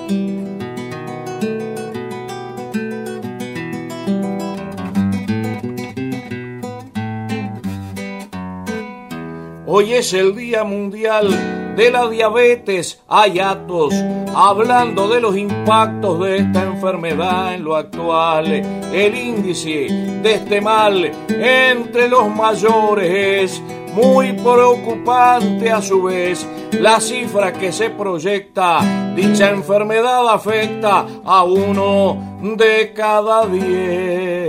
Hoy es el Día Mundial de la Diabetes. Hay actos hablando de los impactos de esta enfermedad en lo actual. El índice de este mal entre los mayores es muy preocupante a su vez. La cifra que se proyecta, dicha enfermedad afecta a 1 de cada 10.